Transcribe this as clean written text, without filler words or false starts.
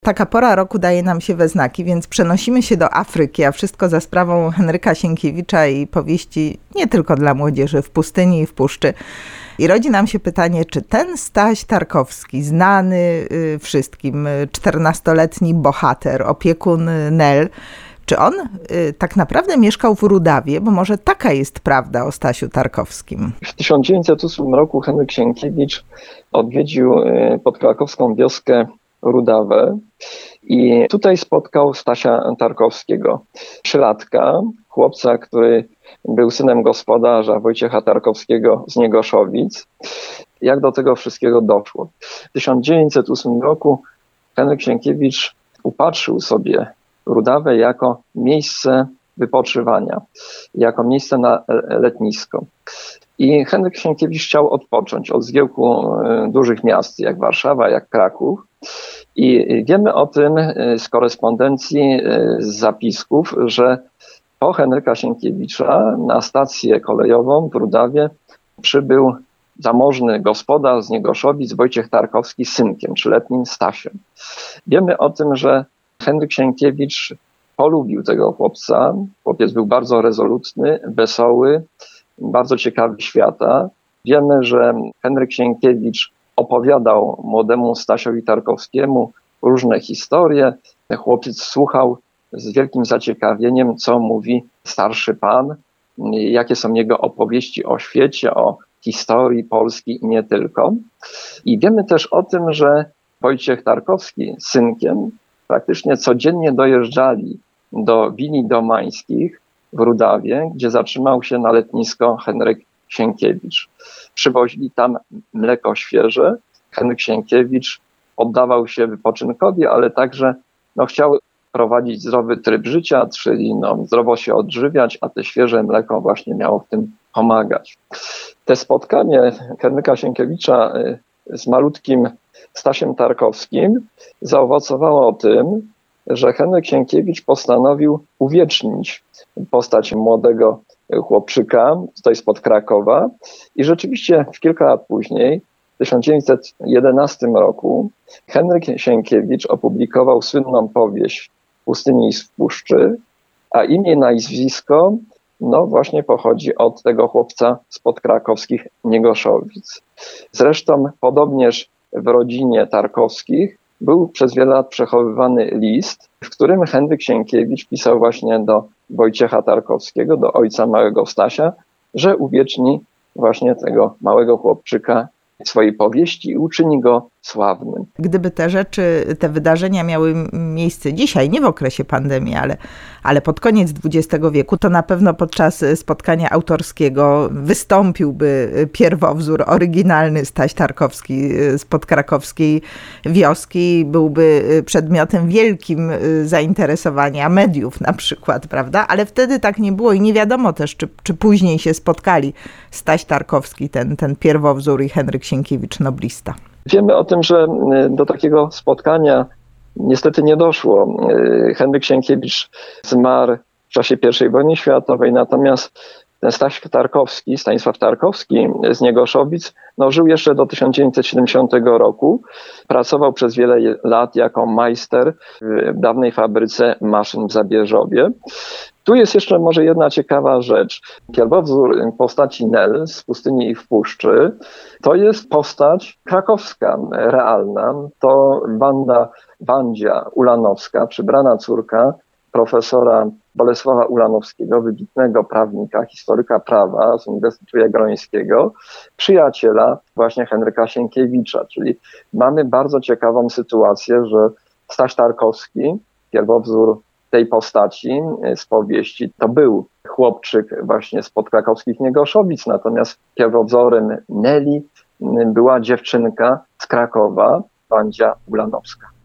Taka pora roku daje nam się we znaki, więc przenosimy się do Afryki, a wszystko za sprawą Henryka Sienkiewicza i powieści nie tylko dla młodzieży, W pustyni i w puszczy. I rodzi nam się pytanie, czy ten Staś Tarkowski, znany wszystkim, 14-letni bohater, opiekun Nel, czy on tak naprawdę mieszkał w Rudawie, bo może taka jest prawda o Stasiu Tarkowskim. W 1908 roku Henryk Sienkiewicz odwiedził podkrakowską wioskę Rudawę i tutaj spotkał Stasia Tarkowskiego, 3-latka, chłopca, który był synem gospodarza Wojciecha Tarkowskiego z Niegoszowic. Jak do tego wszystkiego doszło? W 1908 roku Henryk Sienkiewicz upatrzył sobie Rudawę jako miejsce wypoczywania, jako miejsce na letnisko. I Henryk Sienkiewicz chciał odpocząć od zgiełku dużych miast, jak Warszawa, jak Kraków. I wiemy o tym z korespondencji, z zapisków, że po Henryka Sienkiewicza na stację kolejową w Rudawie przybył zamożny gospodarz z Niegoszowic, Wojciech Tarkowski, z synkiem, 3-letnim Stasiem. Wiemy o tym, że Henryk Sienkiewicz polubił tego chłopca. Chłopiec był bardzo rezolutny, wesoły, bardzo ciekawy świata. Wiemy, że Henryk Sienkiewicz opowiadał młodemu Stasiowi Tarkowskiemu różne historie. Chłopiec słuchał z wielkim zaciekawieniem, co mówi starszy pan, jakie są jego opowieści o świecie, o historii Polski i nie tylko. I wiemy też o tym, że Wojciech Tarkowski z synkiem praktycznie codziennie dojeżdżali do willi domańskich w Rudawie, gdzie zatrzymał się na letnisko Henryk Sienkiewicz. Przywozili tam mleko świeże. Henryk Sienkiewicz oddawał się wypoczynkowi, ale także chciał prowadzić zdrowy tryb życia, czyli zdrowo się odżywiać, a te świeże mleko właśnie miało w tym pomagać. Te spotkanie Henryka Sienkiewicza z malutkim Stasiem Tarkowskim zaowocowało tym, że Henryk Sienkiewicz postanowił uwiecznić postać młodego chłopczyka tutaj spod Krakowa i rzeczywiście kilka lat później, w 1911 roku, Henryk Sienkiewicz opublikował słynną powieść W pustyni i w puszczy, a imię i nazwisko właśnie pochodzi od tego chłopca spod krakowskich Niegoszowic. Zresztą podobnież w rodzinie Tarkowskich był przez wiele lat przechowywany list, w którym Henryk Sienkiewicz pisał właśnie do Wojciecha Tarkowskiego, do ojca małego Stasia, że uwieczni właśnie tego małego chłopczyka w swojej powieści i uczyni go sławnym. Gdyby te wydarzenia miały miejsce dzisiaj, nie w okresie pandemii, ale pod koniec XX wieku, to na pewno podczas spotkania autorskiego wystąpiłby pierwowzór, oryginalny Staś Tarkowski z podkrakowskiej wioski. Byłby przedmiotem wielkim zainteresowania mediów na przykład, prawda? Ale wtedy tak nie było i nie wiadomo też, czy później się spotkali Staś Tarkowski, ten pierwowzór, i Henryk Sienkiewicz, noblista. Wiemy o tym, że do takiego spotkania niestety nie doszło. Henryk Sienkiewicz zmarł w czasie I wojny światowej, natomiast ten Staś Tarkowski, Stanisław Tarkowski z Niegoszowic, żył jeszcze do 1970 roku. Pracował przez wiele lat jako majster w dawnej fabryce maszyn w Zabierzowie. Tu jest jeszcze może jedna ciekawa rzecz. Pierwowzór postaci Nel z Pustyni i w puszczy to jest postać krakowska, realna. To Wandzia Ulanowska, przybrana córka profesora Bolesława Ulanowskiego, wybitnego prawnika, historyka prawa z Uniwersytetu Jagiellońskiego, przyjaciela właśnie Henryka Sienkiewicza. Czyli mamy bardzo ciekawą sytuację, że Staś Tarkowski, pierwowzór tej postaci z powieści, to był chłopczyk właśnie spod krakowskich Niegoszowic, natomiast pierwowzorem Neli była dziewczynka z Krakowa, Wandzia Ulanowska.